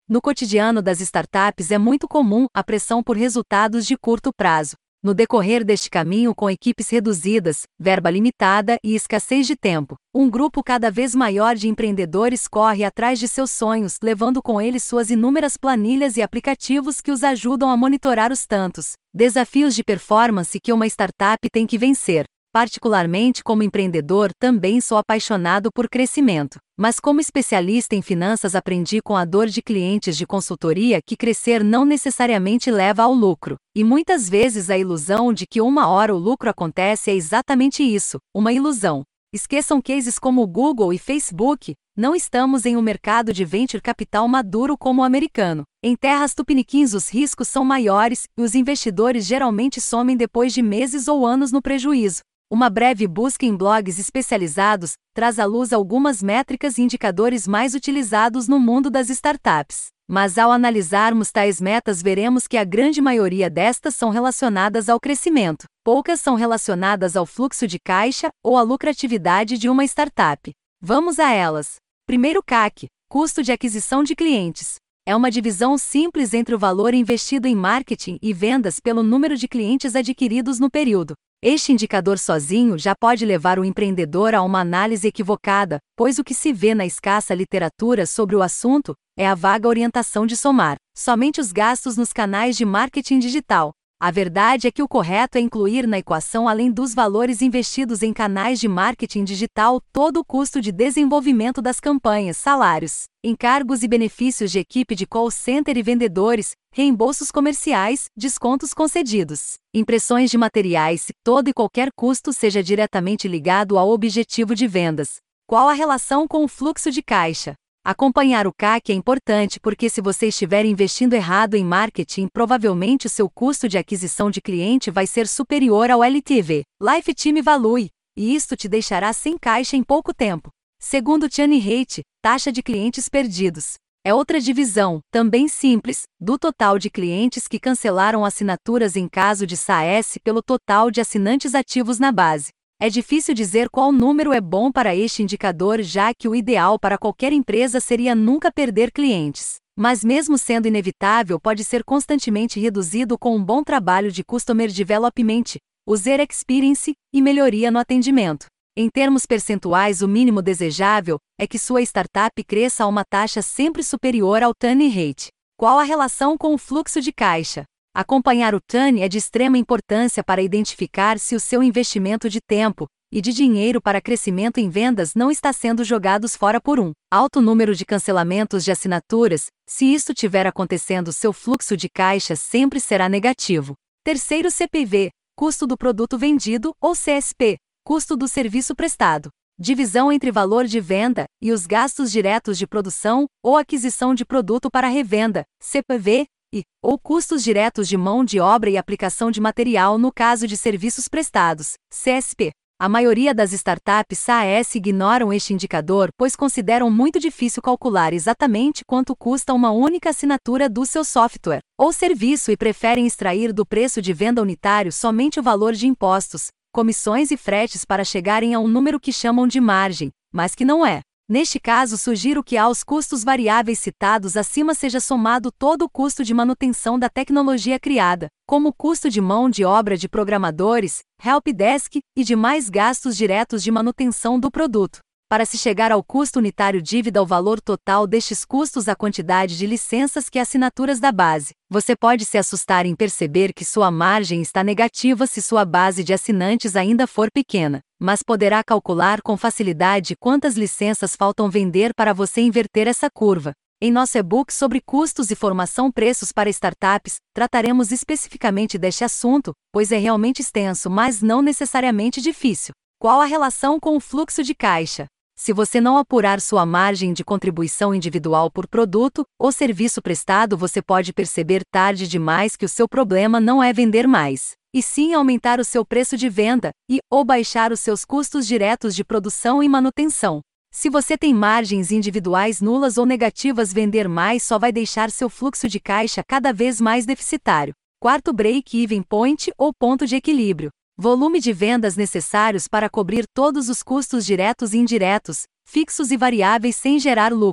No cotidiano das startups é muito comum a pressão por resultados de curto prazo. No decorrer deste caminho, com equipes reduzidas, verba limitada e escassez de tempo, um grupo cada vez maior de empreendedores corre atrás de seus sonhos, levando com eles suas inúmeras planilhas e aplicativos que os ajudam a monitorar os tantos desafios de performance que uma startup tem que vencer. Particularmente como empreendedor, também sou apaixonado por crescimento. Mas como especialista em finanças aprendi com a dor de clientes de consultoria que crescer não necessariamente leva ao lucro. E muitas vezes a ilusão de que uma hora o lucro acontece é exatamente isso, uma ilusão. Esqueçam cases como o Google e Facebook. Não estamos em um mercado de venture capital maduro como o americano. Em terras tupiniquins os riscos são maiores e os investidores geralmente somem depois de meses ou anos no prejuízo. Uma breve busca em blogs especializados traz à luz algumas métricas e indicadores mais utilizados no mundo das startups. Mas ao analisarmos tais metas veremos que a grande maioria destas são relacionadas ao crescimento. Poucas são relacionadas ao fluxo de caixa ou à lucratividade de uma startup. Vamos a elas. Primeiro, CAC, custo de aquisição de clientes. É uma divisão simples entre o valor investido em marketing e vendas pelo número de clientes adquiridos no período. Este indicador sozinho já pode levar o empreendedor a uma análise equivocada, pois o que se vê na escassa literatura sobre o assunto é a vaga orientação de somar somente os gastos nos canais de marketing digital. A verdade é que o correto é incluir na equação, além dos valores investidos em canais de marketing digital, todo o custo de desenvolvimento das campanhas, salários, encargos e benefícios de equipe de call center e vendedores, reembolsos comerciais, descontos concedidos, impressões de materiais, todo e qualquer custo seja diretamente ligado ao objetivo de vendas. Qual a relação com o fluxo de caixa? Acompanhar o CAC é importante porque se você estiver investindo errado em marketing, provavelmente o seu custo de aquisição de cliente vai ser superior ao LTV, Lifetime Value, e isto te deixará sem caixa em pouco tempo. Segundo churn rate, taxa de clientes perdidos. É outra divisão, também simples, do total de clientes que cancelaram assinaturas em caso de SaaS pelo total de assinantes ativos na base. É difícil dizer qual número é bom para este indicador, já que o ideal para qualquer empresa seria nunca perder clientes. Mas mesmo sendo inevitável, pode ser constantemente reduzido com um bom trabalho de Customer Development, User Experience e melhoria no atendimento. Em termos percentuais, o mínimo desejável é que sua startup cresça a uma taxa sempre superior ao churn rate. Qual a relação com o fluxo de caixa? Acompanhar o churn é de extrema importância para identificar se o seu investimento de tempo e de dinheiro para crescimento em vendas não está sendo jogados fora por um alto número de cancelamentos de assinaturas. Se isto tiver acontecendo, seu fluxo de caixa sempre será negativo. Terceiro, CPV, custo do produto vendido, ou CSP, custo do serviço prestado. Divisão entre valor de venda e os gastos diretos de produção ou aquisição de produto para revenda, CPV, ou custos diretos de mão de obra e aplicação de material no caso de serviços prestados, CSP. A maioria das startups SaaS ignoram este indicador, pois consideram muito difícil calcular exatamente quanto custa uma única assinatura do seu software ou serviço e preferem extrair do preço de venda unitário somente o valor de impostos, comissões e fretes para chegarem a um número que chamam de margem, mas que não é. Neste caso, sugiro que aos custos variáveis citados acima seja somado todo o custo de manutenção da tecnologia criada, como o custo de mão de obra de programadores, helpdesk e demais gastos diretos de manutenção do produto. Para se chegar ao custo unitário dívida ao valor total destes custos a quantidade de licenças que assinaturas da base. Você pode se assustar em perceber que sua margem está negativa se sua base de assinantes ainda for pequena, mas poderá calcular com facilidade quantas licenças faltam vender para você inverter essa curva. Em nosso e-book sobre custos e formação preços para startups, trataremos especificamente deste assunto, pois é realmente extenso, mas não necessariamente difícil. Qual a relação com o fluxo de caixa? Se você não apurar sua margem de contribuição individual por produto ou serviço prestado, você pode perceber tarde demais que o seu problema não é vender mais, e sim aumentar o seu preço de venda ou baixar os seus custos diretos de produção e manutenção. Se você tem margens individuais nulas ou negativas, vender mais só vai deixar seu fluxo de caixa cada vez mais deficitário. Quarto, break-even point ou ponto de equilíbrio. Volume de vendas necessários para cobrir todos os custos diretos e indiretos, fixos e variáveis sem gerar lucro.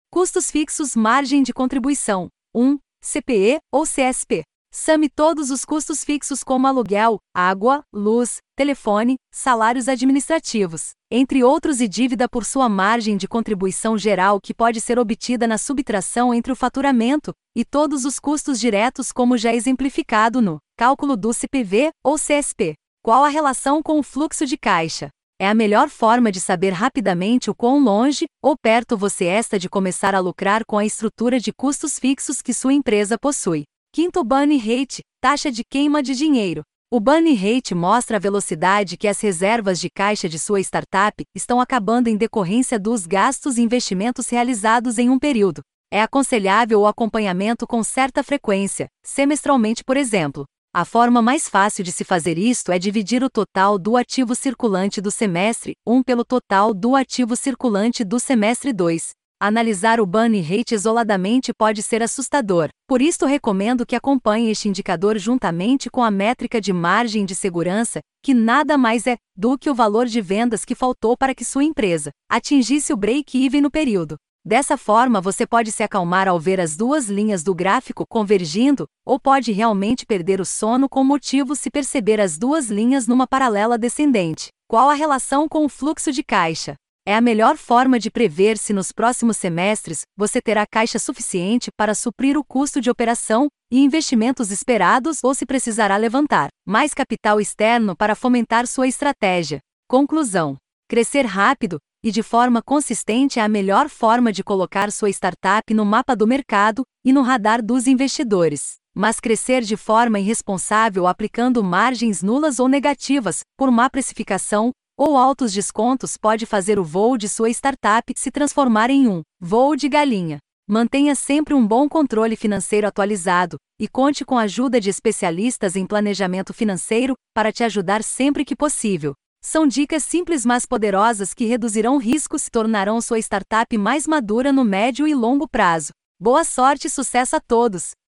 Custos fixos, margem de contribuição. 1. CPE ou CSP. Some todos os custos fixos como aluguel, água, luz, telefone, salários administrativos, entre outros, e dívida por sua margem de contribuição geral, que pode ser obtida na subtração entre o faturamento e todos os custos diretos, como já exemplificado no cálculo do CPV ou CSP. Qual a relação com o fluxo de caixa? É a melhor forma de saber rapidamente o quão longe ou perto você está de começar a lucrar com a estrutura de custos fixos que sua empresa possui. Quinto, burn rate, taxa de queima de dinheiro. O burn rate mostra a velocidade que as reservas de caixa de sua startup estão acabando em decorrência dos gastos e investimentos realizados em um período. É aconselhável o acompanhamento com certa frequência, semestralmente, por exemplo. A forma mais fácil de se fazer isto é dividir o total do ativo circulante do semestre 1 pelo total do ativo circulante do semestre 2. Analisar o burn rate isoladamente pode ser assustador, por isto recomendo que acompanhe este indicador juntamente com a métrica de margem de segurança, que nada mais é do que o valor de vendas que faltou para que sua empresa atingisse o break-even no período. Dessa forma, você pode se acalmar ao ver as duas linhas do gráfico convergindo, ou pode realmente perder o sono com motivo se perceber as duas linhas numa paralela descendente. Qual a relação com o fluxo de caixa? É a melhor forma de prever se nos próximos semestres você terá caixa suficiente para suprir o custo de operação e investimentos esperados, ou se precisará levantar mais capital externo para fomentar sua estratégia. Conclusão: crescer rápido e de forma consistente é a melhor forma de colocar sua startup no mapa do mercado e no radar dos investidores. Mas crescer de forma irresponsável, aplicando margens nulas ou negativas, por má precificação ou altos descontos, pode fazer o voo de sua startup se transformar em um voo de galinha. Mantenha sempre um bom controle financeiro atualizado e conte com a ajuda de especialistas em planejamento financeiro para te ajudar sempre que possível. São dicas simples, mas poderosas, que reduzirão riscos e tornarão sua startup mais madura no médio e longo prazo. Boa sorte e sucesso a todos!